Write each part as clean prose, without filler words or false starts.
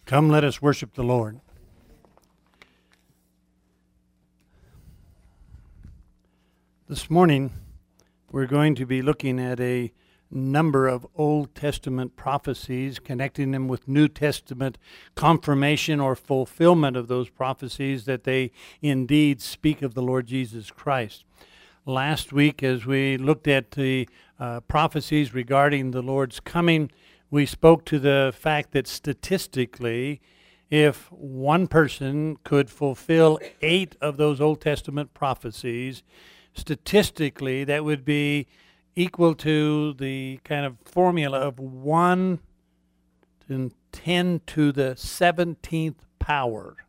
Come, let us worship the Lord. This morning, we're going to be looking at a number of Old Testament prophecies, connecting them with New Testament confirmation or fulfillment of those prophecies that they indeed speak of the Lord Jesus Christ. Last week, as we looked at the prophecies regarding the Lord's coming, we spoke to the fact that statistically, if one person could fulfill 8 of those Old Testament prophecies, statistically that would be equal to the kind of formula of 1 to 10 to the 17th power.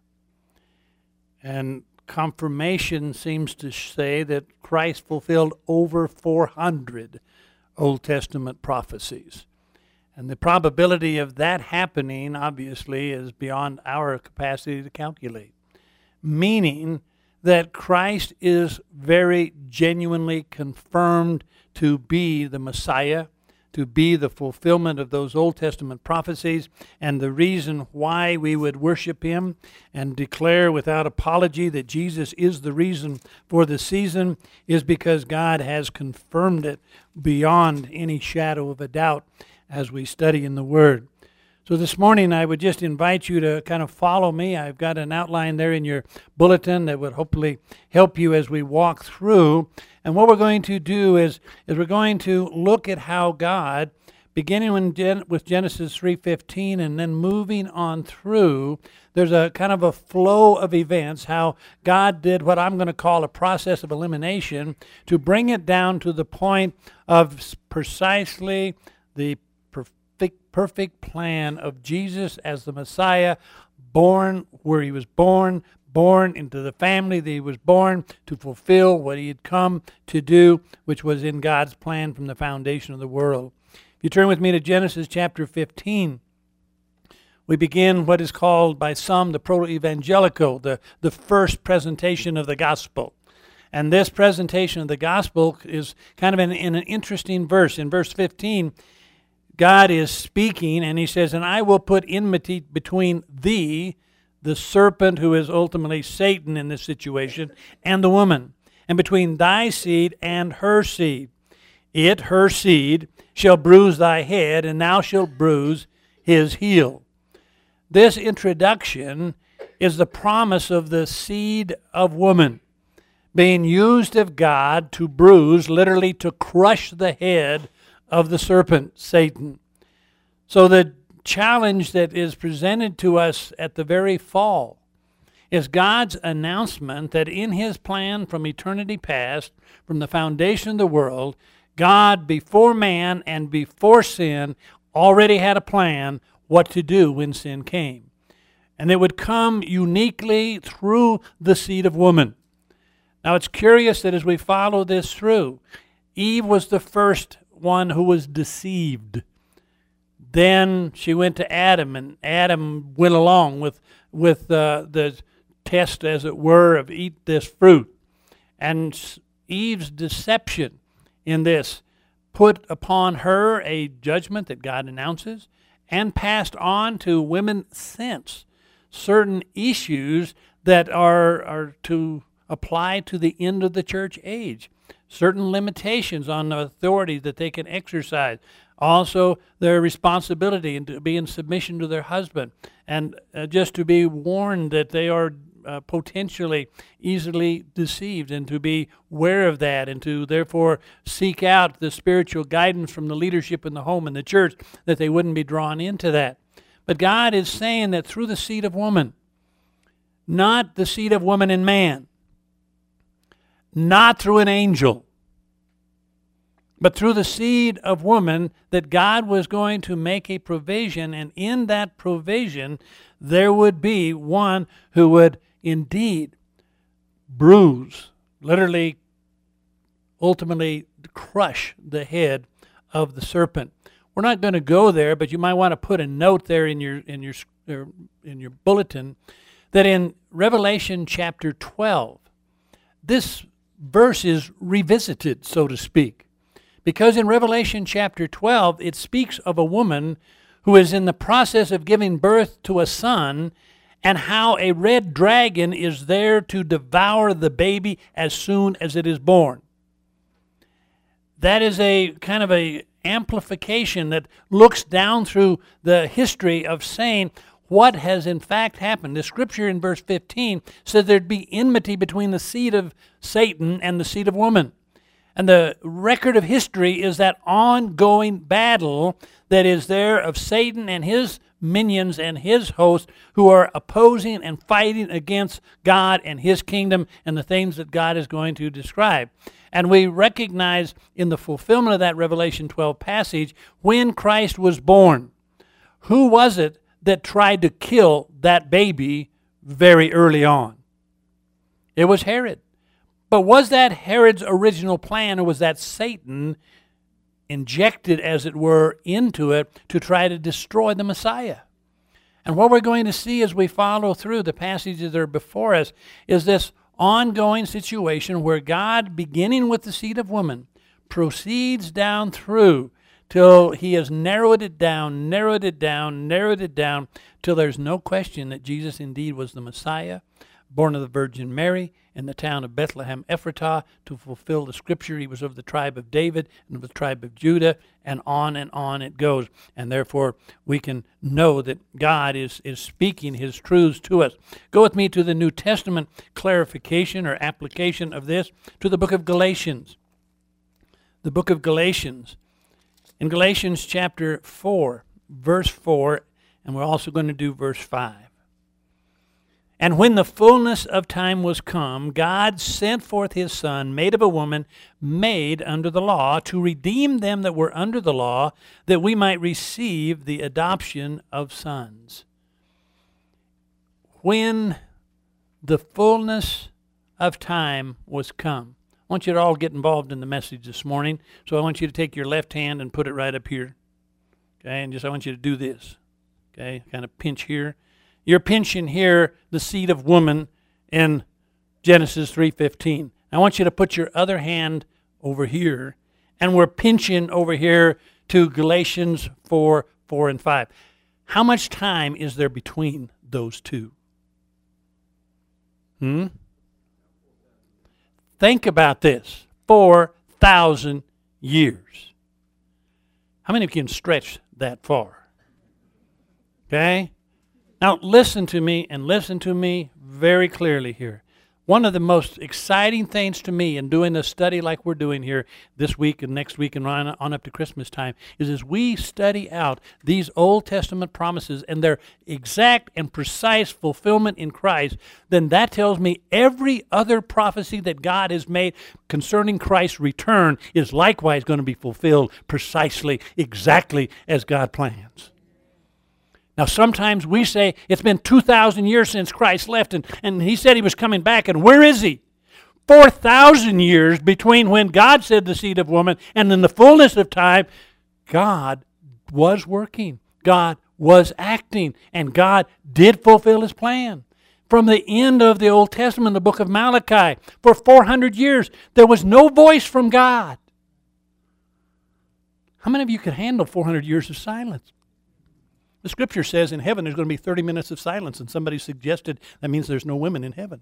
And confirmation seems to say that Christ fulfilled over 400 Old Testament prophecies. And the probability of that happening, obviously, is beyond our capacity to calculate. Meaning that Christ is very genuinely confirmed to be the Messiah, to be the fulfillment of those Old Testament prophecies, and the reason why we would worship Him and declare without apology that Jesus is the reason for the season is because God has confirmed it beyond any shadow of a doubt as we study in the Word. So this morning I would just invite you to kind of follow me. I've got an outline there in your bulletin that would hopefully help you as we walk through. And what we're going to do is we're going to look at how God, beginning with Genesis 3:15 and then moving on through, there's a kind of a flow of events, how God did what I'm going to call a process of elimination to bring it down to the point of precisely the perfect plan of Jesus as the Messiah, born where He was born into the family that He was born to fulfill what He had come to do, which was in God's plan from the foundation of the world. If you turn with me to Genesis chapter 15, we begin what is called by some the proto-evangelical, the first presentation of the gospel. And this presentation of the gospel is kind of in an interesting verse. In verse 15, God is speaking, and He says, "And I will put enmity between thee," the serpent who is ultimately Satan in this situation, "and the woman, and between thy seed and her seed. It," her seed, "shall bruise thy head, and thou shalt bruise his heel." This introduction is the promise of the seed of woman being used of God to bruise, literally to crush the head of the serpent, Satan. So the challenge that is presented to us at the very fall is God's announcement that in His plan from eternity past, from the foundation of the world, God, before man and before sin, already had a plan what to do when sin came. And it would come uniquely through the seed of woman. Now it's curious that as we follow this through, Eve was the first one who was deceived. Then she went to Adam, and Adam went along with the test, as it were, of eat this fruit. And Eve's deception in this put upon her a judgment that God announces and passed on to women since certain issues that are to apply to the end of the church age. Certain limitations on the authority that they can exercise. Also, their responsibility and to be in submission to their husband. And just to be warned that they are potentially easily deceived, and to be aware of that, and to therefore seek out the spiritual guidance from the leadership in the home and the church, that they wouldn't be drawn into that. But God is saying that through the seed of woman, not the seed of woman and man, not through an angel, but through the seed of woman, that God was going to make a provision, and in that provision there would be one who would indeed bruise, literally, ultimately crush the head of the serpent. We're not going to go there, but you might want to put a note there in your bulletin that in Revelation chapter 12, this verse is revisited, so to speak. Because in Revelation chapter 12, it speaks of a woman who is in the process of giving birth to a son, and how a red dragon is there to devour the baby as soon as it is born. That is a kind of a amplification that looks down through the history of saying what has in fact happened. The scripture in verse 15 says there'd be enmity between the seed of Satan and the seed of woman. And the record of history is that ongoing battle that is there of Satan and his minions and his host who are opposing and fighting against God and his kingdom and the things that God is going to describe. And we recognize in the fulfillment of that Revelation 12 passage, when Christ was born, who was it that tried to kill that baby very early on? It was Herod. But was that Herod's original plan, or was that Satan injected, as it were, into it to try to destroy the Messiah? And what we're going to see as we follow through the passages that are before us is this ongoing situation where God, beginning with the seed of woman, proceeds down through till he has narrowed it down, till there's no question that Jesus indeed was the Messiah, born of the Virgin Mary in the town of Bethlehem Ephratah, to fulfill the scripture. He was of the tribe of David and of the tribe of Judah, and on it goes. And therefore we can know that God is speaking his truths to us. Go with me to the New Testament clarification or application of this, to the book of Galatians. The book of Galatians. In Galatians chapter 4, verse 4, and we're also going to do verse 5. And when the fullness of time was come, God sent forth his Son, made of a woman, made under the law, to redeem them that were under the law, that we might receive the adoption of sons. When the fullness of time was come. I want you to all get involved in the message this morning, so I want you to take your left hand and put it right up here. Okay, and I want you to do this. Okay, kind of pinch here. You're pinching here the seed of woman in Genesis 3:15. I want you to put your other hand over here, and we're pinching over here to Galatians 4:4 and 5. How much time is there between those two? Think about this. 4,000 years. How many of you can stretch that far? Okay? Now, listen to me, and listen to me very clearly here. One of the most exciting things to me in doing a study like we're doing here this week and next week and on up to Christmas time is as we study out these Old Testament promises and their exact and precise fulfillment in Christ, then that tells me every other prophecy that God has made concerning Christ's return is likewise going to be fulfilled precisely, exactly as God plans. Now, sometimes we say it's been 2,000 years since Christ left, and he said he was coming back, and where is he? 4,000 years between when God said the seed of woman, and in the fullness of time, God was working. God was acting, and God did fulfill his plan. From the end of the Old Testament, the book of Malachi, for 400 years, there was no voice from God. How many of you could handle 400 years of silence? The scripture says in heaven there's going to be 30 minutes of silence, and somebody suggested that means there's no women in heaven.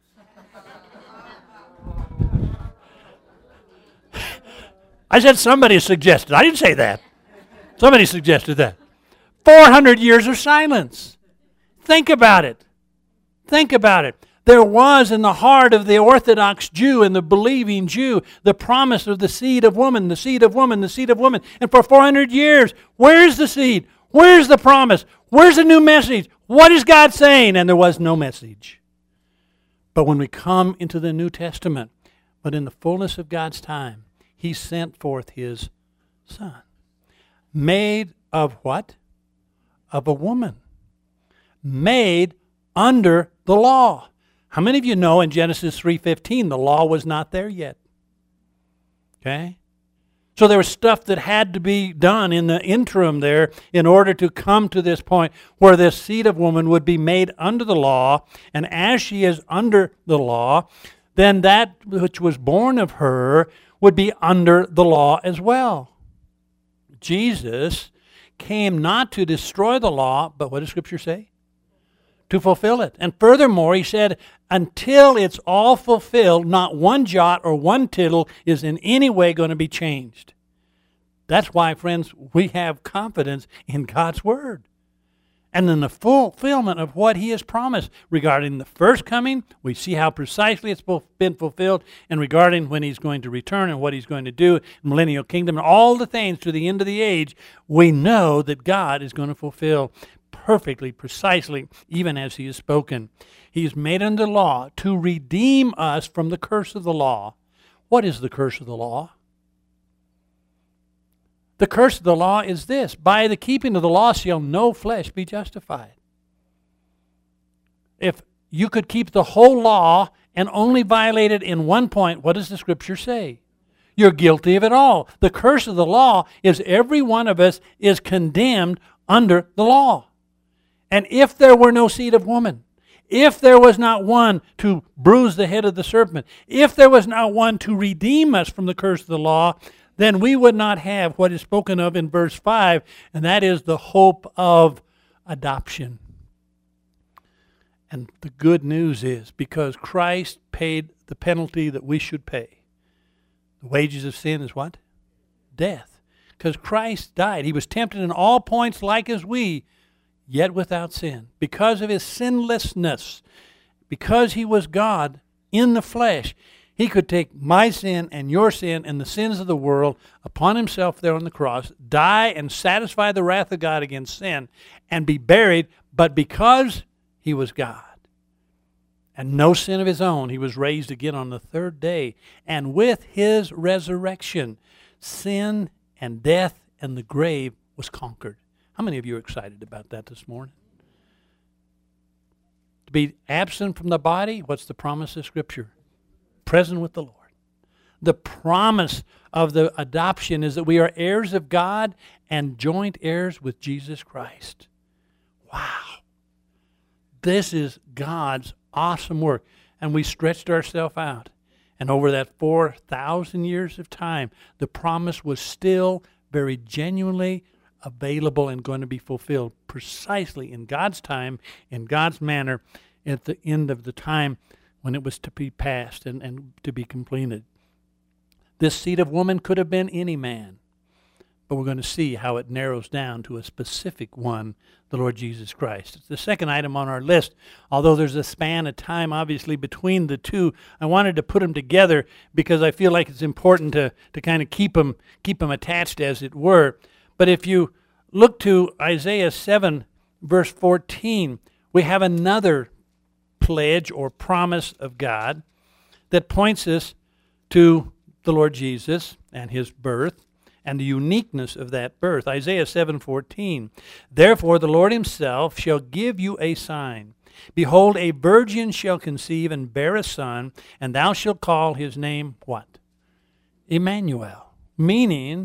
I said somebody suggested. I didn't say that. Somebody suggested that. 400 years of silence. Think about it. Think about it. There was in the heart of the Orthodox Jew and the believing Jew the promise of the seed of woman, the seed of woman, the seed of woman. And for 400 years, where's the seed? Where's the promise? Where's the new message? What is God saying? And there was no message. But when we come into the New Testament, but in the fullness of God's time, he sent forth his Son. Made of what? Of a woman. Made under the law. How many of you know in Genesis 3:15 the law was not there yet? Okay? So there was stuff that had to be done in the interim there in order to come to this point where this seed of woman would be made under the law, and as she is under the law, then that which was born of her would be under the law as well. Jesus came not to destroy the law, but what does Scripture say? To fulfill it. And furthermore, he said, until it's all fulfilled, not one jot or one tittle is in any way going to be changed. That's why, friends, we have confidence in God's Word. And in the fulfillment of what He has promised. Regarding the first coming, we see how precisely it's been fulfilled. And regarding when He's going to return and what He's going to do in the millennial kingdom and all the things to the end of the age, we know that God is going to fulfill perfectly, precisely, even as He has spoken. He is made under law to redeem us from the curse of the law. What is the curse of the law? The curse of the law is this: by the keeping of the law shall no flesh be justified. If you could keep the whole law and only violate it in one point, what does the Scripture say? You're guilty of it all. The curse of the law is every one of us is condemned under the law. And if there were no seed of woman, if there was not one to bruise the head of the serpent, if there was not one to redeem us from the curse of the law, then we would not have what is spoken of in verse 5, and that is the hope of adoption. And the good news is, because Christ paid the penalty that we should pay, the wages of sin is what? Death. Because Christ died. He was tempted in all points like as we, yet without sin. Because of His sinlessness, because He was God in the flesh, He could take my sin and your sin and the sins of the world upon Himself there on the cross, die and satisfy the wrath of God against sin, and be buried. But because He was God and no sin of His own, He was raised again on the third day. And with His resurrection, sin and death and the grave was conquered. How many of you are excited about that this morning? To be absent from the body, what's the promise of Scripture? Present with the Lord. The promise of the adoption is that we are heirs of God and joint heirs with Jesus Christ. Wow. This is God's awesome work. And we stretched ourselves out. And over that 4,000 years of time, the promise was still very genuinely available and going to be fulfilled precisely in God's time, in God's manner, at the end of the time when it was to be passed and to be completed. This seed of woman could have been any man, but we're going to see how it narrows down to a specific one, the Lord Jesus Christ. It's the second item on our list. Although there's a span of time, obviously, between the two, I wanted to put them together because I feel like it's important to kind of keep them attached, as it were. But if you look to Isaiah 7, verse 14, we have another pledge or promise of God that points us to the Lord Jesus and His birth and the uniqueness of that birth. Isaiah 7:14, therefore the Lord Himself shall give you a sign. Behold, a virgin shall conceive and bear a son, and thou shalt call his name what? Emmanuel, meaning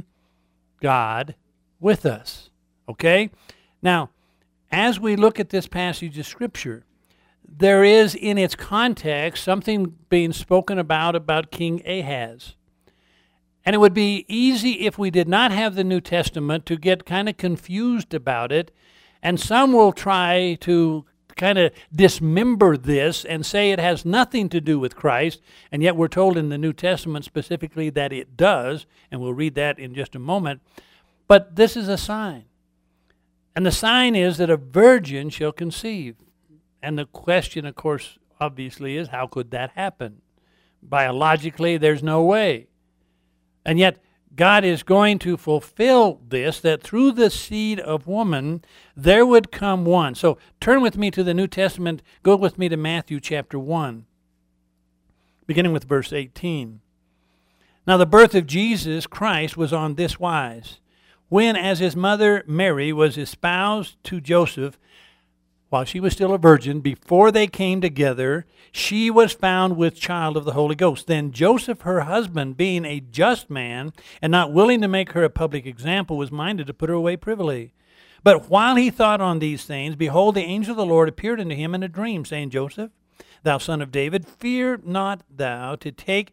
God with us. Okay? Now, as we look at this passage of Scripture, there is in its context something being spoken about King Ahaz. And it would be easy if we did not have the New Testament to get kind of confused about it. And some will try to kind of dismember this and say it has nothing to do with Christ. And yet we're told in the New Testament specifically that it does. And we'll read that in just a moment. But this is a sign. And the sign is that a virgin shall conceive. And the question, of course, obviously is, how could that happen? Biologically, there's no way. And yet, God is going to fulfill this, that through the seed of woman, there would come one. So, turn with me to the New Testament. Go with me to Matthew chapter 1, beginning with verse 18. Now, the birth of Jesus Christ was on this wise. When, as his mother Mary was espoused to Joseph, while she was still a virgin, before they came together, she was found with child of the Holy Ghost. Then Joseph, her husband, being a just man, and not willing to make her a public example, was minded to put her away privily. But while he thought on these things, behold, the angel of the Lord appeared unto him in a dream, saying, Joseph, thou son of David, fear not thou to take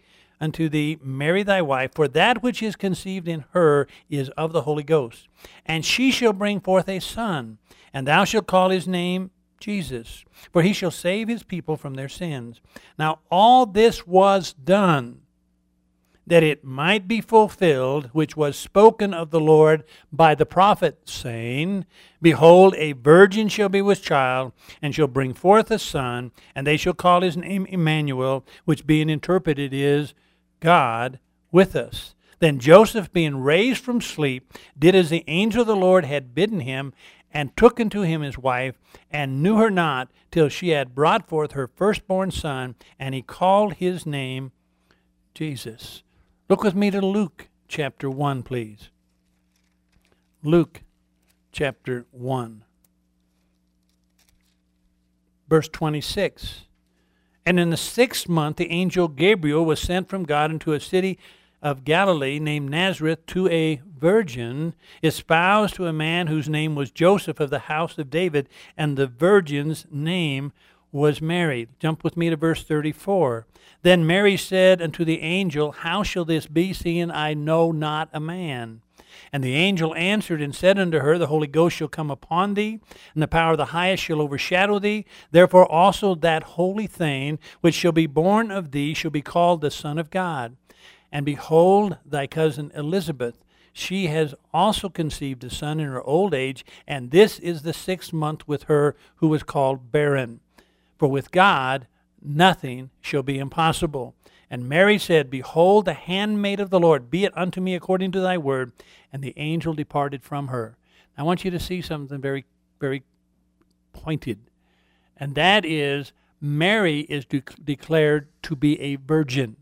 unto thee, Mary thy wife, for that which is conceived in her is of the Holy Ghost. And she shall bring forth a son, and thou shalt call his name Jesus, for he shall save his people from their sins. Now all this was done, that it might be fulfilled, which was spoken of the Lord by the prophet, saying, Behold, a virgin shall be with child, and shall bring forth a son, and they shall call his name Emmanuel, which being interpreted is God with us. Then Joseph, being raised from sleep, did as the angel of the Lord had bidden him, and took unto him his wife, and knew her not till she had brought forth her firstborn son, and he called his name Jesus. Look with me to Luke chapter 1, please. Luke chapter 1, verse 26. And in the 6th month the angel Gabriel was sent from God into a city of Galilee named Nazareth to a virgin espoused to a man whose name was Joseph of the house of David, and the virgin's name was Mary. Jump with me to verse 34. Then Mary said unto the angel, How shall this be, seeing I know not a man? And the angel answered and said unto her, The Holy Ghost shall come upon thee, and the power of the highest shall overshadow thee. Therefore also that holy thing which shall be born of thee shall be called the Son of God. And behold, thy cousin Elizabeth, she has also conceived a son in her old age, and this is the 6th month with her who was called barren. For with God nothing shall be impossible. And Mary said, Behold, the handmaid of the Lord, be it unto me according to thy word. And the angel departed from her. I want you to see something very, very pointed. And that is, Mary is declared to be a virgin.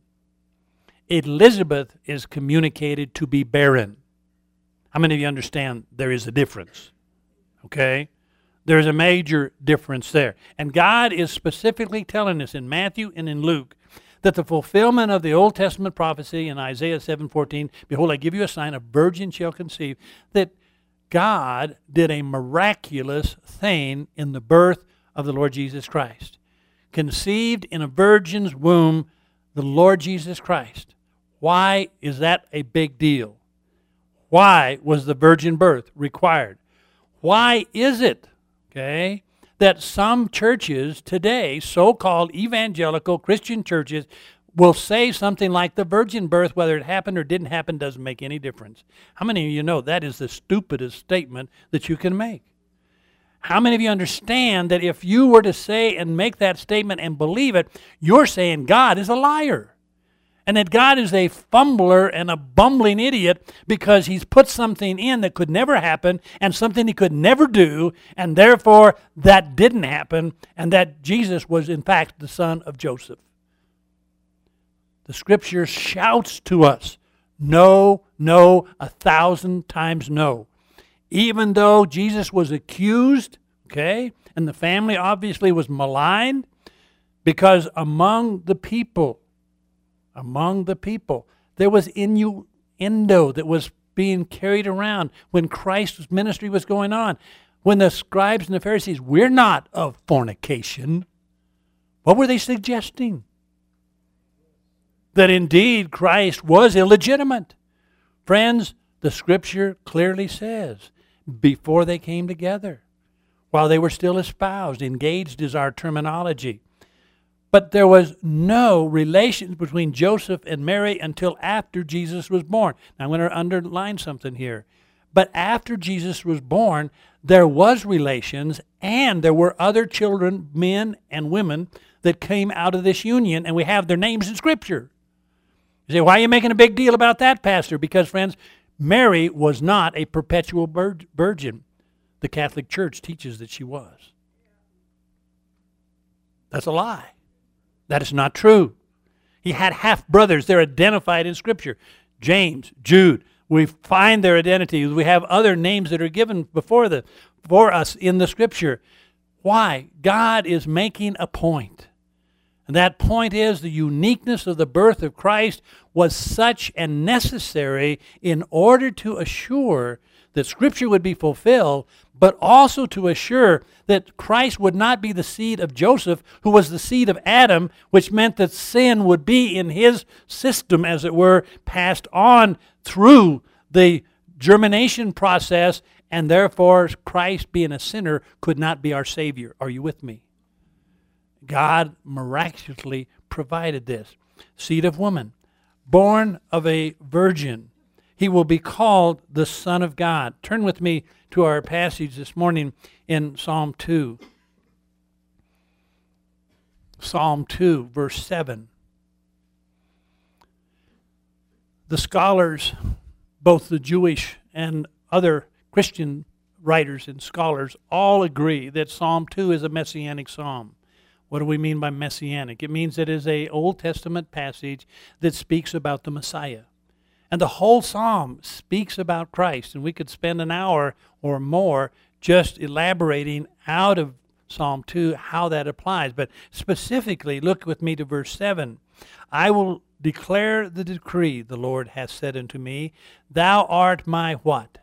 Elizabeth is communicated to be barren. How many of you understand there is a difference? Okay? There's a major difference there. And God is specifically telling us in Matthew and in Luke that the fulfillment of the Old Testament prophecy in Isaiah 7:14, Behold, I give you a sign, a virgin shall conceive, that God did a miraculous thing in the birth of the Lord Jesus Christ. Conceived in a virgin's womb, the Lord Jesus Christ. Why is that a big deal? Why was the virgin birth required? Why is it, okay, that some churches today, so-called evangelical Christian churches, will say something like the virgin birth, whether it happened or didn't happen, doesn't make any difference? How many of you know that is the stupidest statement that you can make? How many of you understand that if you were to say and make that statement and believe it, you're saying God is a liar? And that God is a fumbler and a bumbling idiot because he's put something in that could never happen and something he could never do, and therefore that didn't happen, and that Jesus was in fact the son of Joseph. The Scripture shouts to us, no, no, 1,000 times no. Even though Jesus was accused, okay, and the family obviously was maligned, because among the people, there was innuendo that was being carried around when Christ's ministry was going on. When the scribes and the Pharisees, we're not of fornication. What were they suggesting? That indeed Christ was illegitimate. Friends, the Scripture clearly says, before they came together, while they were still espoused, engaged is our terminology. But there was no relation between Joseph and Mary until after Jesus was born. Now I'm going to underline something here. But after Jesus was born, there was relations, and there were other children, men and women, that came out of this union, and we have their names in Scripture. You say, why are you making a big deal about that, Pastor? Because, friends, Mary was not a perpetual virgin. The Catholic Church teaches that she was. That's a lie. That is not true. He had half-brothers. They're identified in Scripture. James, Jude. We find their identity. We have other names that are given for us in the Scripture. Why? God is making a point. And that point is the uniqueness of the birth of Christ was such and necessary in order to assure that Scripture would be fulfilled, but also to assure that Christ would not be the seed of Joseph, who was the seed of Adam, which meant that sin would be in his system, as it were, passed on through the germination process, and therefore Christ, being a sinner, could not be our Savior. Are you with me? God miraculously provided this. Seed of woman, born of a virgin. He will be called the Son of God. Turn with me to our passage this morning in Psalm 2. Psalm 2, verse 7. The scholars, both the Jewish and other Christian writers and scholars, all agree that Psalm 2 is a messianic psalm. What do we mean by messianic? It means it is an Old Testament passage that speaks about the Messiah. And the whole psalm speaks about Christ. And we could spend an hour or more just elaborating out of Psalm 2 how that applies. But specifically, look with me to verse 7. I will declare the decree the Lord hath said unto me, Thou art my what?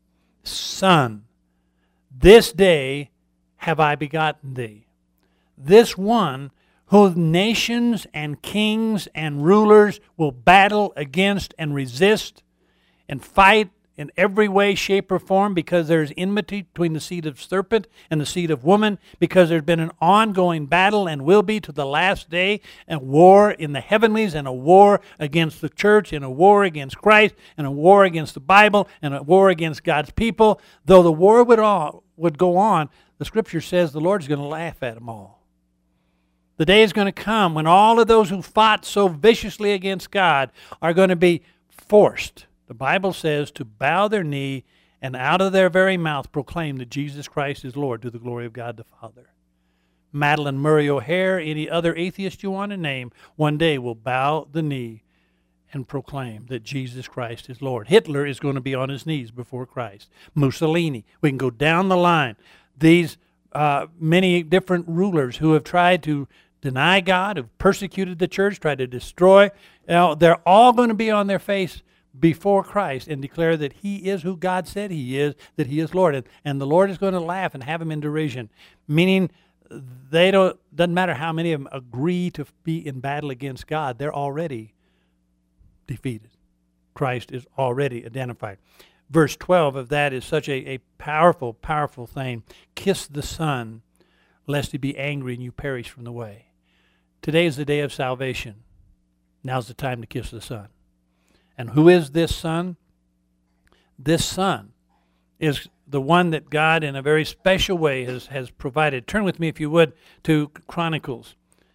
Son. This day have I begotten thee. This one whose nations and kings and rulers will battle against and resist and fight in every way, shape, or form, because there's enmity between the seed of serpent and the seed of woman, because there's been an ongoing battle and will be to the last day, a war in the heavenlies and a war against the church and a war against Christ and a war against the Bible and a war against God's people. Though the war would go on, the Scripture says the Lord's going to laugh at them all. The day is going to come when all of those who fought so viciously against God are going to be forced, the Bible says, to bow their knee and out of their very mouth proclaim that Jesus Christ is Lord, to the glory of God the Father. Madalyn Murray O'Hair, any other atheist you want to name, one day will bow the knee and proclaim that Jesus Christ is Lord. Hitler is going to be on his knees before Christ. Mussolini. We can go down the line. These many different rulers who have tried to deny God, have persecuted the church, tried to destroy. They're all going to be on their face before Christ and declare that He is who God said He is, that He is Lord. And the Lord is going to laugh and have them in derision, meaning doesn't matter how many of them agree to be in battle against God, they're already defeated. Christ is already identified. Verse 12 of that is such a powerful, powerful thing. Kiss the Son, lest He be angry and you perish from the way. Today is the day of salvation. Now's the time to kiss the Son. And who is this Son? This Son is the one that God in a very special way has provided. Turn with me, if you would, to Chronicles.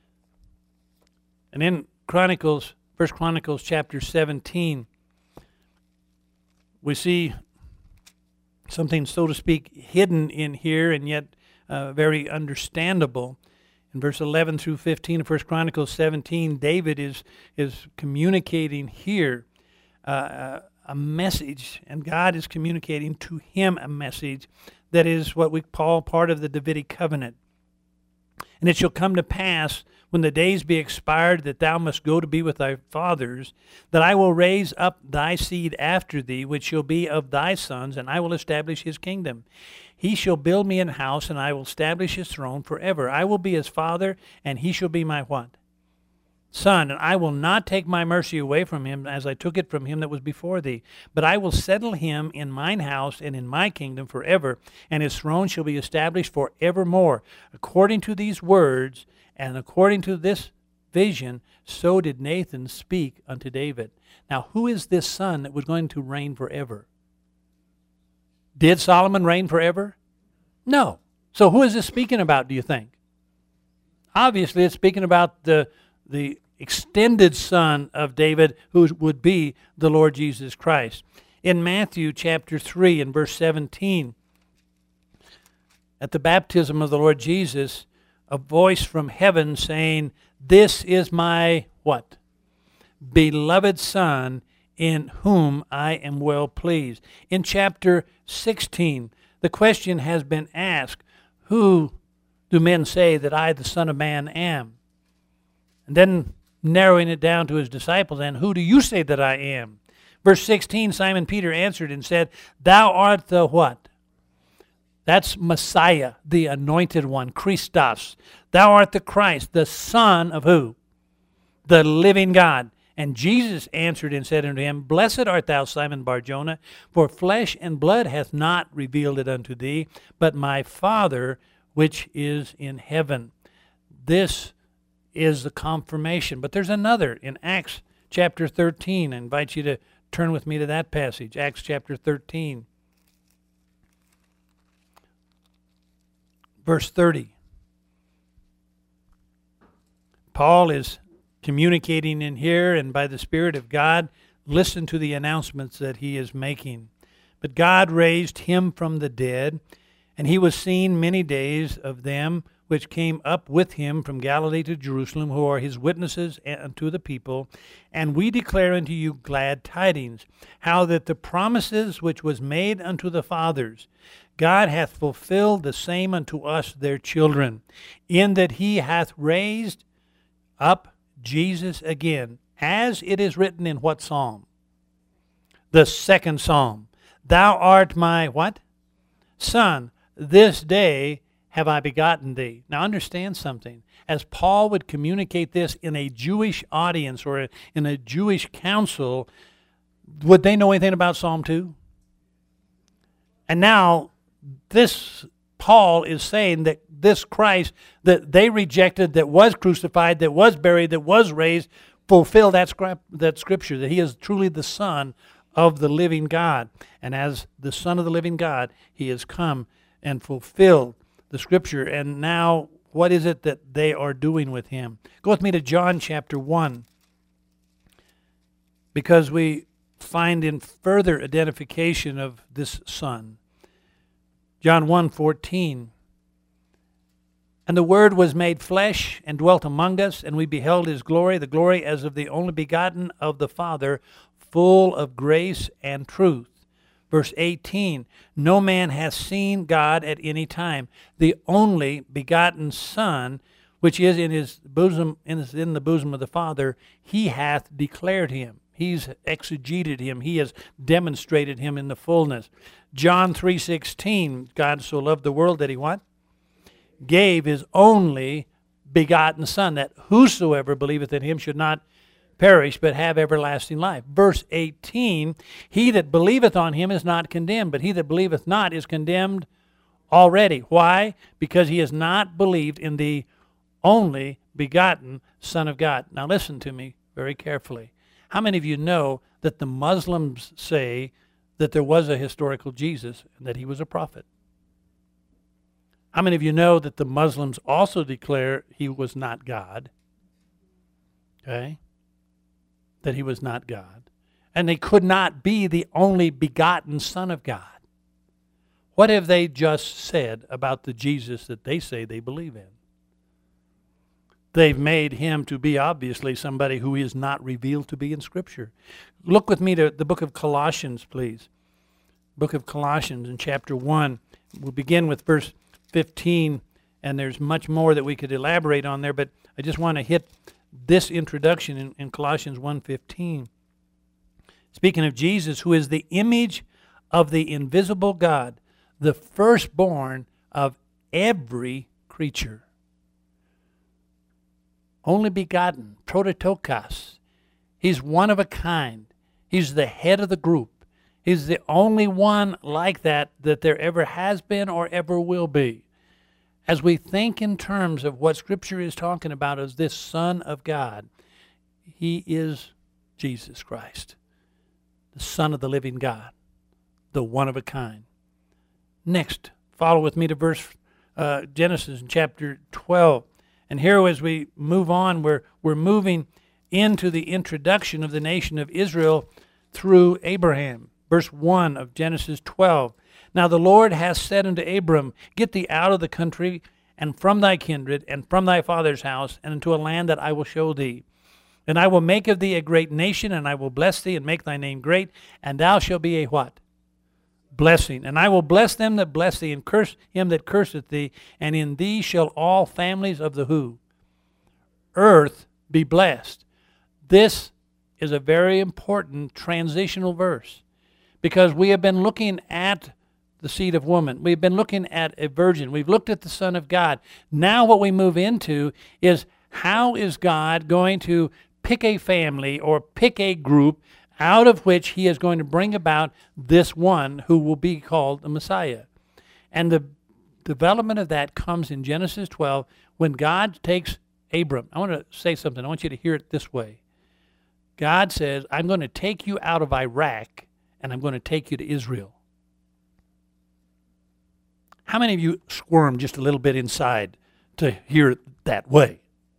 And in Chronicles, 1 Chronicles chapter 17, we see something, so to speak, hidden in here and yet very understandable. In verse 11 through 15 of 1 Chronicles 17, David is communicating here a message, and God is communicating to him a message that is what we call part of the Davidic covenant. And it shall come to pass, when the days be expired, that thou must go to be with thy fathers, that I will raise up thy seed after thee, which shall be of thy sons, and I will establish his kingdom. He shall build me an house, and I will establish his throne forever. I will be his father, and he shall be my what? Son. And I will not take my mercy away from him, as I took it from him that was before thee. But I will settle him in mine house and in my kingdom forever, and his throne shall be established forevermore. According to these words, and according to this vision, so did Nathan speak unto David. Now, who is this son that was going to reign forever? Did Solomon reign forever? No. So who is this speaking about, do you think? Obviously, it's speaking about the extended son of David, who would be the Lord Jesus Christ. In Matthew chapter 3 and verse 17, at the baptism of the Lord Jesus, a voice from heaven saying, "This is my" what? "Beloved Son, in whom I am well pleased." In chapter 16, the question has been asked, "Who do men say that I, the Son of Man, am?" And then narrowing it down to his disciples, "And who do you say that I am?" Verse 16, Simon Peter answered and said, Thou art the what? That's Messiah, the anointed one, Christos. Thou art the Christ, the Son of who? The living God. And Jesus answered and said unto him, Blessed art thou, Simon Bar-Jonah, for flesh and blood hath not revealed it unto thee, but my Father which is in heaven. This is the confirmation. But there's another in Acts chapter 13. I invite you to turn with me to that passage, Acts chapter 13. Verse 30. Paul is communicating in here, and by the Spirit of God, listen to the announcements that he is making. But God raised him from the dead, and he was seen many days of them which came up with him from Galilee to Jerusalem, who are his witnesses unto the people. And we declare unto you glad tidings, how that the promises which was made unto the fathers, God hath fulfilled the same unto us their children, in that he hath raised up Jesus again, as it is written in what psalm? The second psalm. Thou art my what? Son, this day have I begotten thee. Now understand something. As Paul would communicate this in a Jewish audience or in a Jewish council, would they know anything about Psalm 2? And now this Paul is saying that this Christ that they rejected, that was crucified, that was buried, that was raised, fulfill that scripture, that he is truly the Son of the living God. And as the Son of the living God, he has come and fulfilled the scripture. And now, what is it that they are doing with him? Go with me to John chapter 1, because we find in further identification of this Son. John 1:14. And the Word was made flesh and dwelt among us, and we beheld his glory, the glory as of the only begotten of the Father, full of grace and truth. Verse 18, no man hath seen God at any time. The only begotten Son, which is in his bosom, in the bosom of the Father, he hath declared him. He's exegeted him. He has demonstrated him in the fullness. John 3:16, God so loved the world that he what? Gave his only begotten Son, that whosoever believeth in him should not perish, but have everlasting life. Verse 18, he that believeth on him is not condemned, but he that believeth not is condemned already. Why? Because he has not believed in the only begotten Son of God. Now listen to me very carefully. How many of you know that the Muslims say that there was a historical Jesus and that he was a prophet? How many of you know that the Muslims also declare he was not God? Okay? That he was not God. And they could not be the only begotten Son of God. What have they just said about the Jesus that they say they believe in? They've made him to be obviously somebody who is not revealed to be in Scripture. Look with me to the book of Colossians, please. Book of Colossians in chapter 1. We'll begin with verse 15, and there's much more that we could elaborate on there, but I just want to hit this introduction in Colossians 1:15. Speaking of Jesus, who is the image of the invisible God, the firstborn of every creature. Only begotten, prototokos. He's one of a kind. He's the head of the group. He's the only one like that there ever has been or ever will be. As we think in terms of what Scripture is talking about as this Son of God, he is Jesus Christ, the Son of the living God, the one of a kind. Next, follow with me to verse Genesis in chapter 12. And here as we move on, we're moving into the introduction of the nation of Israel through Abraham. Verse 1 of Genesis 12. Now the Lord hath said unto Abram, Get thee out of the country, and from thy kindred, and from thy father's house, and into a land that I will show thee. And I will make of thee a great nation, and I will bless thee, and make thy name great, and thou shalt be a what? Blessing. And I will bless them that bless thee, and curse him that curseth thee, and in thee shall all families of the who? Earth be blessed. This is a very important transitional verse, because we have been looking at the seed of woman. We've been looking at a virgin. We've looked at the Son of God. Now what we move into is, how is God going to pick a family or pick a group out of which he is going to bring about this one who will be called the Messiah. And the development of that comes in Genesis 12 when God takes Abram. I want to say something. I want you to hear it this way. God says, I'm going to take you out of Iraq and I'm going to take you to Israel. How many of you squirm just a little bit inside to hear it that way?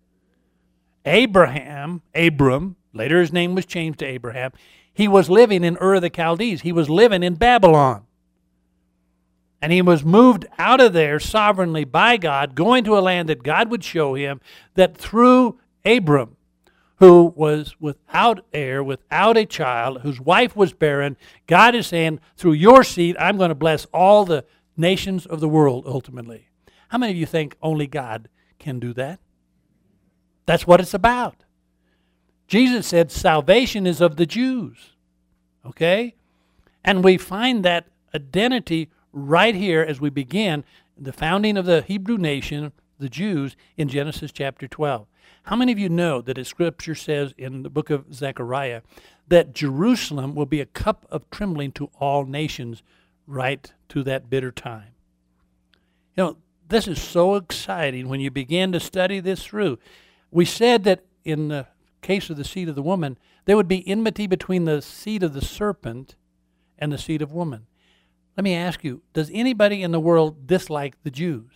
Abram, later his name was changed to Abraham, he was living in Ur of the Chaldees. He was living in Babylon. And he was moved out of there sovereignly by God, going to a land that God would show him, that through Abram, who was without heir, without a child, whose wife was barren, God is saying, through your seed, I'm going to bless all the nations of the world ultimately. How many of you think only God can do that? That's what it's about. Jesus said salvation is of the Jews. Okay? And we find that identity right here as we begin the founding of the Hebrew nation, the Jews, in Genesis chapter 12. How many of you know that as Scripture says in the book of Zechariah that Jerusalem will be a cup of trembling to all nations right to that bitter time? You know, this is so exciting when you begin to study this through. We said that in the case of the seed of the woman, there would be enmity between the seed of the serpent and the seed of woman. Let me ask you, does anybody in the world dislike the Jews?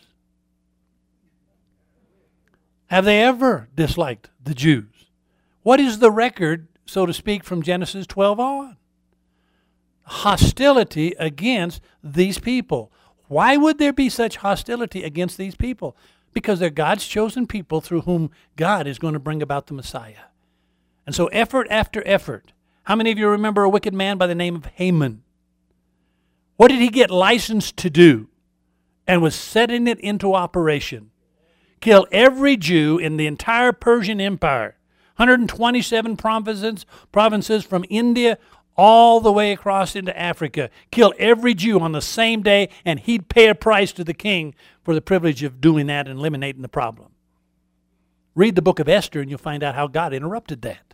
Have they ever disliked the Jews? What is the record, so to speak, from Genesis 12 on? Hostility against these people. Why would there be such hostility against these people? Because they're God's chosen people through whom God is going to bring about the Messiah. And so effort after effort. How many of you remember a wicked man by the name of Haman? What did he get licensed to do? And was setting it into operation. Kill every Jew in the entire Persian Empire. 127 provinces from India all the way across into Africa. Kill every Jew on the same day, and he'd pay a price to the king for the privilege of doing that and eliminating the problem. Read the book of Esther and you'll find out how God interrupted that.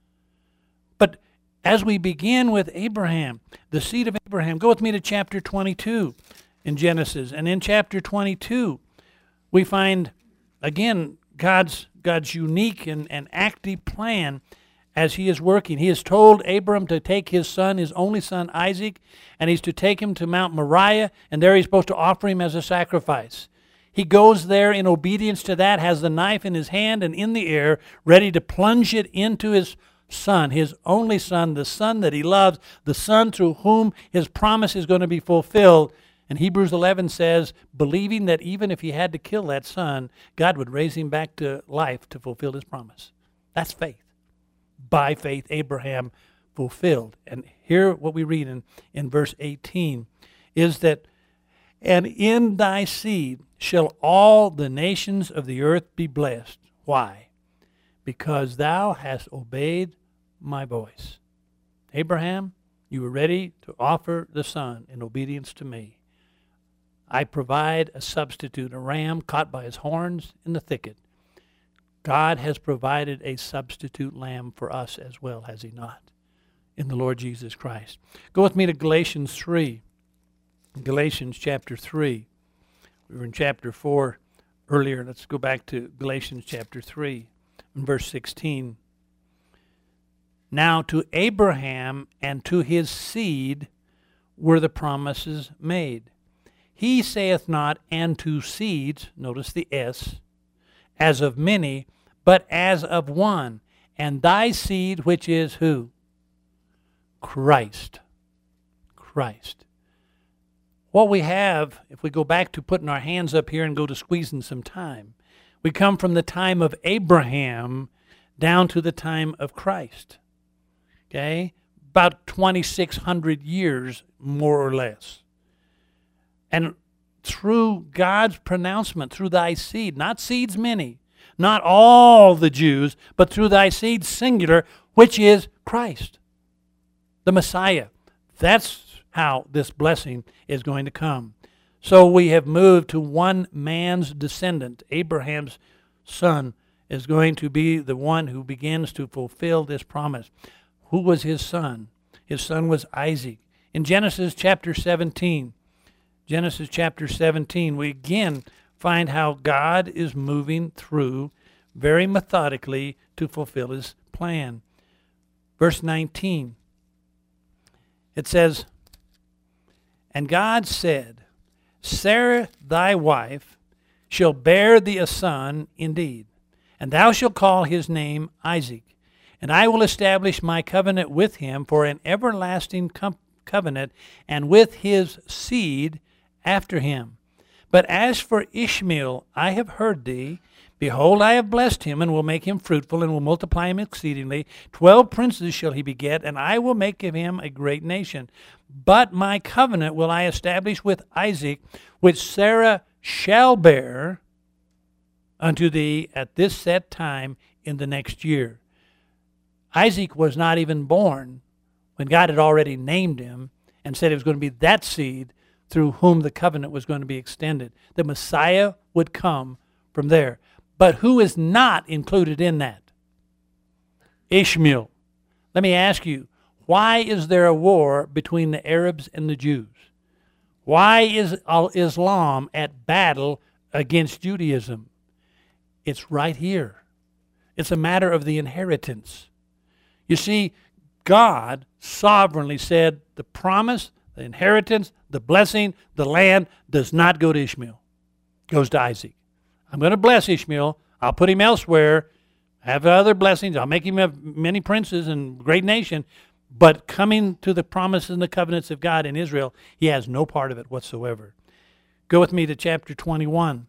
But as we begin with Abraham, the seed of Abraham, go with me to chapter 22 in Genesis. And in chapter 22, we find, again, God's unique and active plan as he is working. He has told Abram to take his son, his only son Isaac, and he's to take him to Mount Moriah, and there he's supposed to offer him as a sacrifice. He goes there in obedience to that, has the knife in his hand and in the air, ready to plunge it into his son, his only son, the son that he loves, the son through whom his promise is going to be fulfilled. And Hebrews 11 says, believing that even if he had to kill that son, God would raise him back to life to fulfill his promise. That's faith. By faith, Abraham fulfilled. And here what we read in verse 18 is that, and in thy seed shall all the nations of the earth be blessed. Why? Because thou hast obeyed my voice. Abraham, you were ready to offer the son in obedience to me. I provide a substitute, a ram caught by his horns in the thicket. God has provided a substitute lamb for us as well, has he not? In the Lord Jesus Christ. Go with me to Galatians 3. Galatians chapter 3. We were in chapter 4 earlier. Let's go back to Galatians chapter 3 and verse 16. Now to Abraham and to his seed were the promises made. He saith not, and to seeds, notice the S, as of many, but as of one. And thy seed, which is who? Christ. Christ. What we have, if we go back to putting our hands up here and go to squeezing some time, we come from the time of Abraham down to the time of Christ. Okay? About 2,600 years, more or less. And through God's pronouncement, through thy seed, not seeds many, not all the Jews, but through thy seed, singular, which is Christ, the Messiah. That's how this blessing is going to come. So we have moved to one man's descendant. Abraham's son is going to be the one who begins to fulfill this promise. Who was his son? His son was Isaac. In Genesis chapter 17, we again find how God is moving through very methodically to fulfill his plan. Verse 19, it says, "And God said, Sarah thy wife shall bear thee a son indeed, and thou shalt call his name Isaac. And I will establish my covenant with him for an everlasting covenant, and with his seed after him. But as for Ishmael, I have heard thee. Behold, I have blessed him, and will make him fruitful, and will multiply him exceedingly. 12 princes shall he beget, and I will make of him a great nation. But my covenant will I establish with Isaac, which Sarah shall bear unto thee at this set time in the next year." Isaac was not even born when God had already named him and said it was going to be that seed through whom the covenant was going to be extended. The Messiah would come from there. But who is not included in that? Ishmael. Let me ask you, why is there a war between the Arabs and the Jews? Why is Islam at battle against Judaism? It's right here. It's a matter of the inheritance. You see, God sovereignly said the promise, the inheritance, the blessing, the land does not go to Ishmael. It goes to Isaac. I'm going to bless Ishmael. I'll put him elsewhere, have other blessings. I'll make him have many princes and great nation. But coming to the promises and the covenants of God in Israel, he has no part of it whatsoever. Go with me to chapter 21.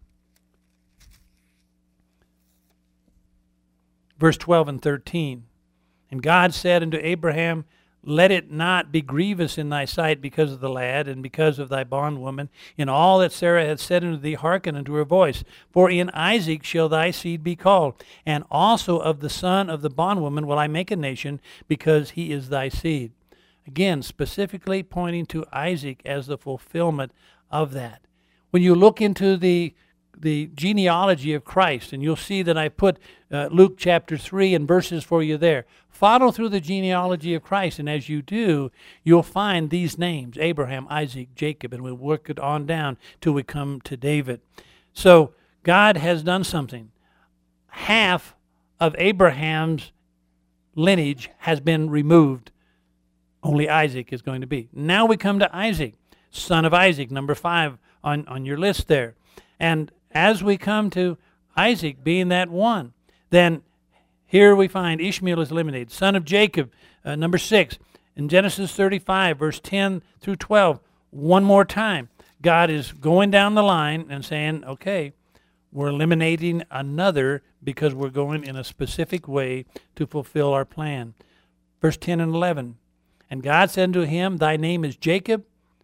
Verse 12 and 13. "And God said unto Abraham, Let it not be grievous in thy sight because of the lad, and because of thy bondwoman. In all that Sarah hath said unto thee, hearken unto her voice. For in Isaac shall thy seed be called, and also of the son of the bondwoman will I make a nation, because he is thy seed." Again, specifically pointing to Isaac as the fulfillment of that. When you look into the genealogy of Christ, and you'll see that I put Luke chapter 3 and verses for you there. Follow through the genealogy of Christ, and as you do, you'll find these names, Abraham, Isaac, Jacob, and we'll work it on down till we come to David. So God has done something. Half of Abraham's lineage has been removed. Only Isaac is going to be. Now we come to Isaac, son of Isaac, number 5 on your list there. And as we come to Isaac being that one, then here we find Ishmael is eliminated. Son of Jacob, number 6. In Genesis 35, verse 10 through 12, one more time, God is going down the line and saying, okay, we're eliminating another because we're going in a specific way to fulfill our plan. Verse 10 and 11, "And God said unto him, Thy name is Jacob.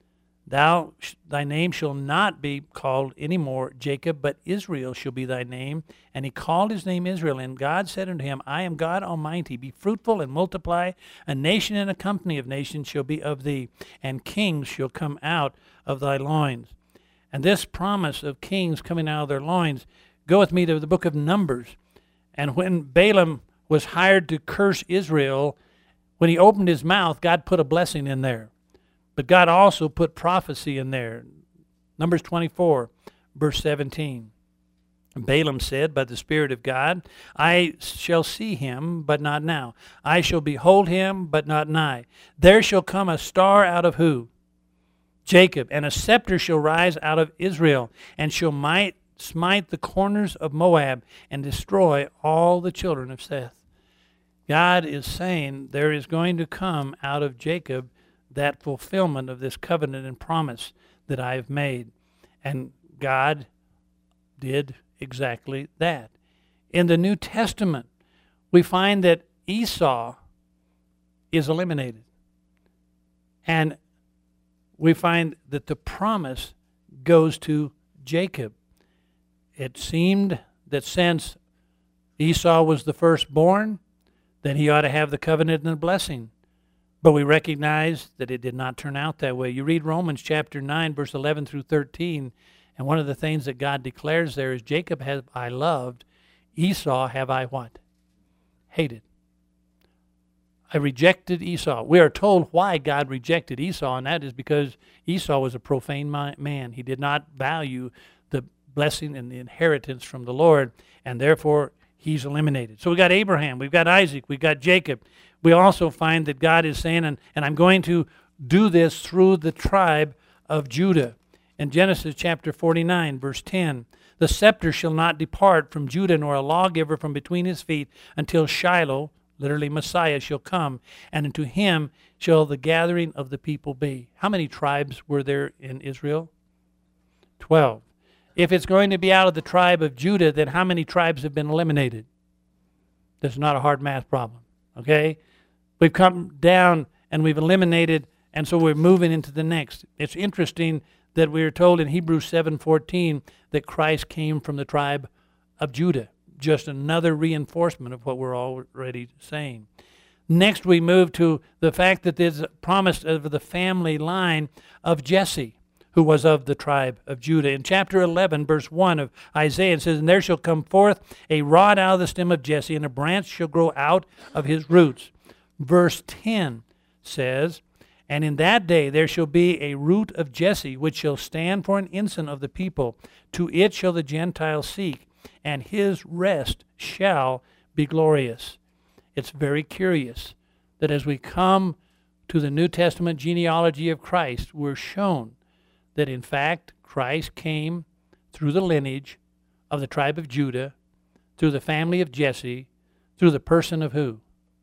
Thy name shall not be called any more Jacob, but Israel shall be thy name. And he called his name Israel. And God said unto him, I am God Almighty. Be fruitful and multiply. A nation and a company of nations shall be of thee, and kings shall come out of thy loins." And this promise of kings coming out of their loins, go with me to the book of Numbers. And when Balaam was hired to curse Israel, when he opened his mouth, God put a blessing in there. But God also put prophecy in there. Numbers 24, verse 17. Balaam said, by the Spirit of God, I shall see him, but not now. I shall behold him, but not nigh. There shall come a star out of who? Jacob. And a scepter shall rise out of Israel, and shall smite the corners of Moab, and destroy all the children of Seth. God is saying there is going to come out of Jacob that fulfillment of this covenant and promise that I have made. And God did exactly that. In the New Testament, we find that Esau is eliminated. And we find that the promise goes to Jacob. It seemed that since Esau was the firstborn, then he ought to have the covenant and the blessing. But we recognize that it did not turn out that way. You read Romans chapter 9, verse 11 through 13, and one of the things that God declares there is, Jacob have I loved, Esau have I what? Hated. I rejected Esau. We are told why God rejected Esau, and that is because Esau was a profane man. He did not value the blessing and the inheritance from the Lord, and therefore he's eliminated. So we got Abraham, we've got Isaac, we've got Jacob. We also find that God is saying, and I'm going to do this through the tribe of Judah. In Genesis chapter 49, verse 10, the scepter shall not depart from Judah, nor a lawgiver from between his feet, until Shiloh, literally Messiah, shall come, and unto him shall the gathering of the people be. How many tribes were there in Israel? 12. If it's going to be out of the tribe of Judah, then how many tribes have been eliminated? That's not a hard math problem, okay? We've come down and we've eliminated, and so we're moving into the next. It's interesting that we are told in Hebrews 7:14 that Christ came from the tribe of Judah. Just another reinforcement of what we're already saying. Next, we move to the fact that there's a promise of the family line of Jesse, who was of the tribe of Judah. In chapter 11, verse 1 of Isaiah, it says, and there shall come forth a rod out of the stem of Jesse, and a branch shall grow out of his roots. Verse 10 says, and in that day there shall be a root of Jesse, which shall stand for an ensign of the people. To it shall the Gentiles seek, and his rest shall be glorious. It's very curious that as we come to the New Testament genealogy of Christ, we're shown that in fact Christ came through the lineage of the tribe of Judah, through the family of Jesse, through the person of who?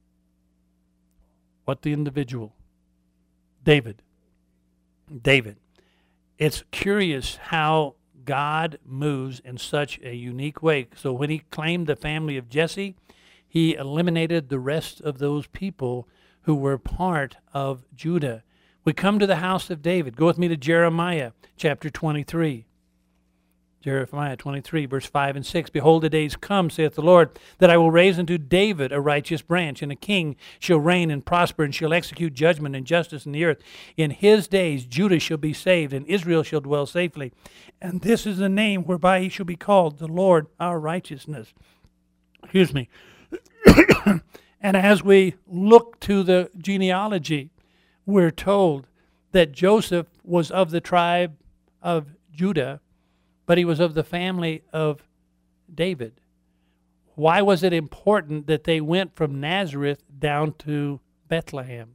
What the individual? David. David. It's curious how God moves in such a unique way. So when he claimed the family of Jesse, he eliminated the rest of those people who were part of Judah. We come to the house of David. Go with me to Jeremiah chapter 23. Jeremiah 23, verse 5 and 6. Behold, the days come, saith the Lord, that I will raise unto David a righteous branch, and a king shall reign and prosper, and shall execute judgment and justice in the earth. In his days Judah shall be saved, and Israel shall dwell safely. And this is the name whereby he shall be called, the Lord our righteousness. Excuse me. And as we look to the genealogy, we're told that Joseph was of the tribe of Judah, but he was of the family of David. Why was it important that they went from Nazareth down to Bethlehem?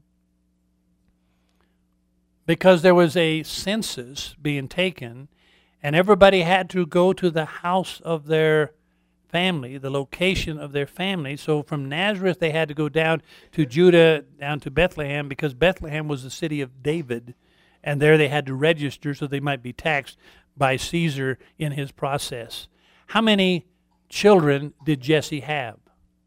Because there was a census being taken, and everybody had to go to the house of their family, the location of their family. So from Nazareth they had to go down to Judah, down to Bethlehem, because Bethlehem was the city of David, and there they had to register so they might be taxed by Caesar in his process. How many children did Jesse have?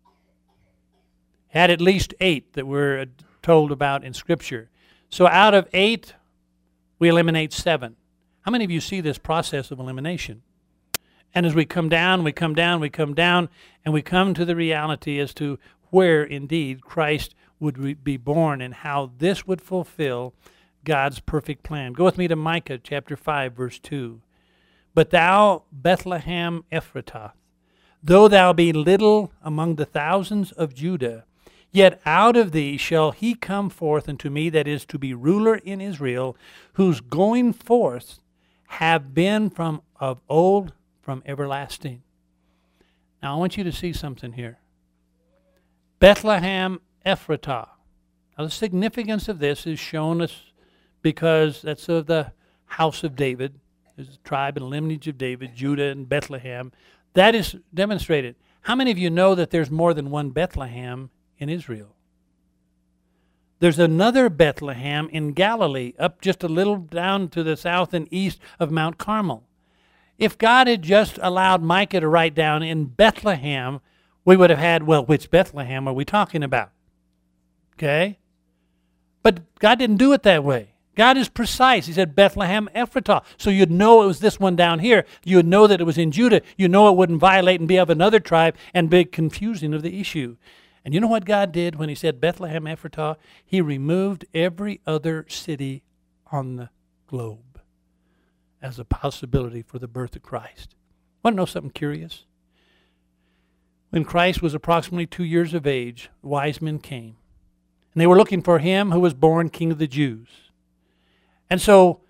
Had at least 8 that we're told about in Scripture. So out of 8, we eliminate 7. How many of you see this process of elimination? And as we come down, we come down, we come down, and we come to the reality as to where indeed Christ would be born and how this would fulfill God's perfect plan. Go with me to Micah chapter 5, verse 2. But thou, Bethlehem Ephratah, though thou be little among the thousands of Judah, yet out of thee shall he come forth unto me that is to be ruler in Israel, whose going forth have been from of old, from everlasting. Now I want you to see something here. Bethlehem Ephratah. Now the significance of this is shown us because that's of the house of David. There's a tribe and lineage of David, Judah and Bethlehem. That is demonstrated. How many of you know that there's more than one Bethlehem in Israel? There's another Bethlehem in Galilee, up just a little down to the south and east of Mount Carmel. If God had just allowed Micah to write down in Bethlehem, we would have had, well, which Bethlehem are we talking about? Okay? But God didn't do it that way. God is precise. He said Bethlehem Ephratah. So you'd know it was this one down here. You would know that it was in Judah. You know it wouldn't violate and be of another tribe and be confusing of the issue. And you know what God did when he said Bethlehem Ephratah? He removed every other city on the globe as a possibility for the birth of Christ. Want to know something curious? When Christ was approximately 2 years of age, wise men came. And they were looking for him who was born King of the Jews. And so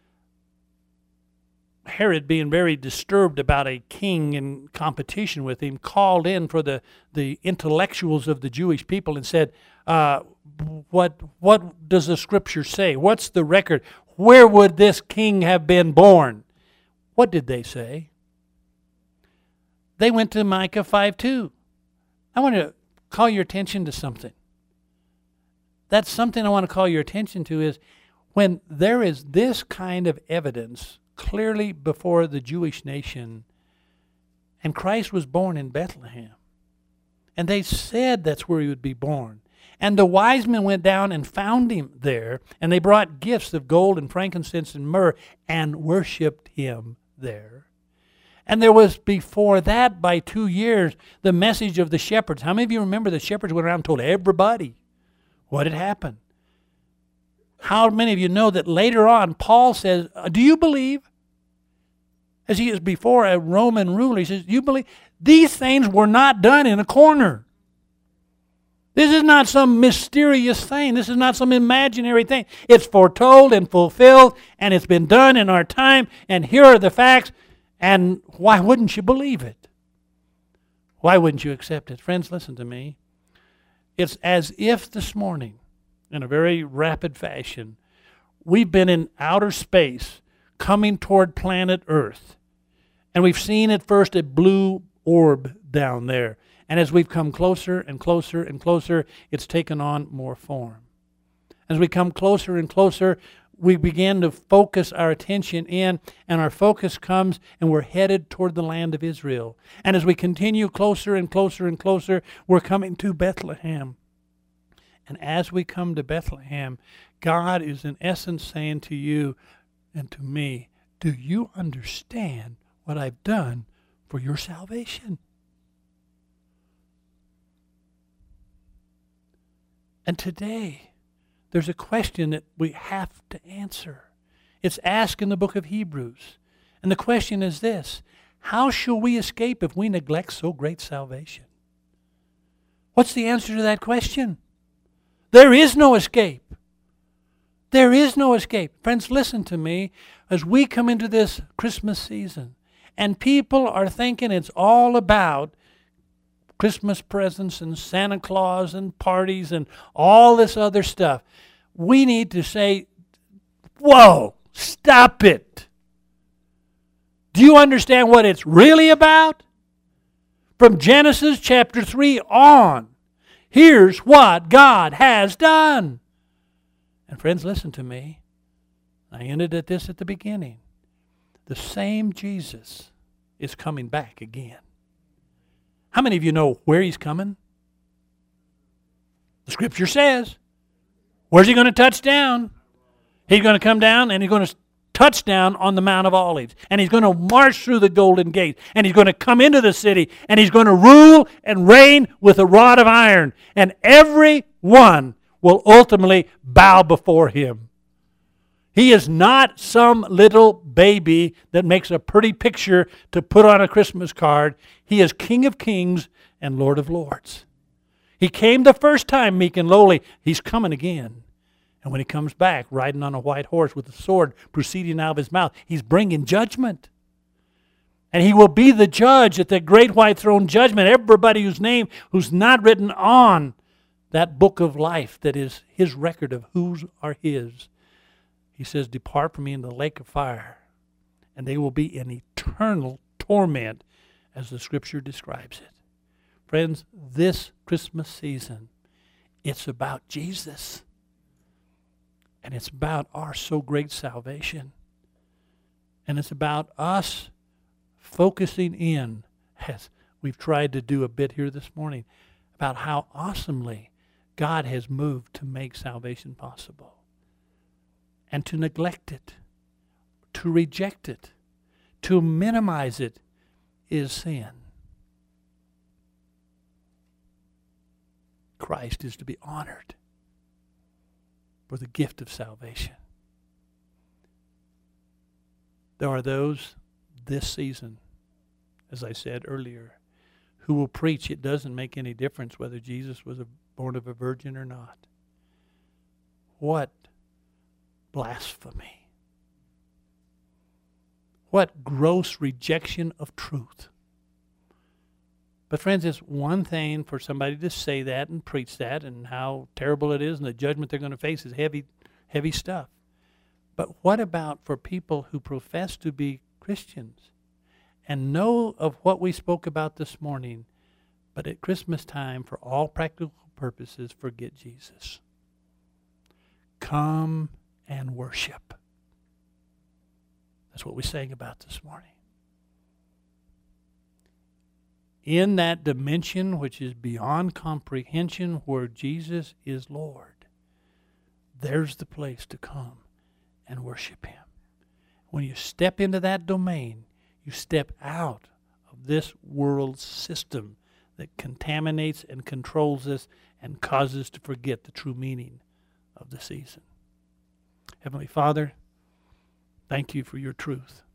Herod, being very disturbed about a king in competition with him, called in for the intellectuals of the Jewish people and said, what does the Scripture say? What's the record? Where would this king have been born? What did they say? They went to Micah 5:2. I want to call your attention to something. That's something I want to call your attention to is when there is this kind of evidence clearly before the Jewish nation, and Christ was born in Bethlehem, and they said that's where he would be born. And the wise men went down and found him there, and they brought gifts of gold and frankincense and myrrh and worshipped him there. And there was before that, by 2 years, the message of the shepherds. How many of you remember the shepherds went around and told everybody what had happened? How many of you know that later on, Paul says, do you believe? As he is before a Roman ruler, he says, do you believe? These things were not done in a corner. This is not some mysterious thing. This is not some imaginary thing. It's foretold and fulfilled, and it's been done in our time, and here are the facts, and why wouldn't you believe it? Why wouldn't you accept it? Friends, listen to me. It's as if this morning, in a very rapid fashion, we've been in outer space coming toward planet Earth. And we've seen at first a blue orb down there. And as we've come closer and closer and closer, it's taken on more form. As we come closer and closer, we begin to focus our attention in, and our focus comes, and we're headed toward the land of Israel. And as we continue closer and closer and closer, we're coming to Bethlehem. And as we come to Bethlehem, God is in essence saying to you and to me, do you understand what I've done for your salvation? And today, there's a question that we have to answer. It's asked in the book of Hebrews. And the question is this: how shall we escape if we neglect so great salvation? What's the answer to that question? There is no escape. There is no escape. Friends, listen to me. As we come into this Christmas season, and people are thinking it's all about Christmas presents and Santa Claus and parties and all this other stuff, we need to say, whoa, stop it. Do you understand what it's really about? From Genesis chapter 3 on, here's what God has done. And friends, listen to me. I ended at this at the beginning. The same Jesus is coming back again. How many of you know where he's coming? The Scripture says. Where's he going to touch down? He's going to come down and he's going to touch down on the Mount of Olives. And he's going to march through the Golden Gate. And he's going to come into the city. And he's going to rule and reign with a rod of iron. And everyone will ultimately bow before him. He is not some little baby that makes a pretty picture to put on a Christmas card. He is King of Kings and Lord of Lords. He came the first time meek and lowly. He's coming again. And when he comes back, riding on a white horse with a sword proceeding out of his mouth, he's bringing judgment. And he will be the judge at the great white throne judgment. Everybody whose name, who's not written on that book of life that is his record of whose are his. He says, depart from me into the lake of fire. And they will be in eternal torment as the Scripture describes it. Friends, this Christmas season, it's about Jesus. And it's about our so great salvation. And it's about us focusing in, as we've tried to do a bit here this morning, about how awesomely God has moved to make salvation possible. And to neglect it, to reject it, to minimize it is sin. Christ is to be honored for the gift of salvation. There are those this season, as I said earlier, who will preach it doesn't make any difference whether Jesus was born of a virgin or not. What blasphemy. What gross rejection of truth. But friends, it's one thing for somebody to say that and preach that and how terrible it is and the judgment they're going to face is heavy, heavy stuff. But what about for people who profess to be Christians and know of what we spoke about this morning, but at Christmas time, for all practical purposes, forget Jesus? Come and worship. That's what we sang about this morning. In that dimension which is beyond comprehension, where Jesus is Lord, there's the place to come and worship Him. When you step into that domain, you step out of this world's system that contaminates and controls us and causes us to forget the true meaning of the season. Heavenly Father, thank you for your truth.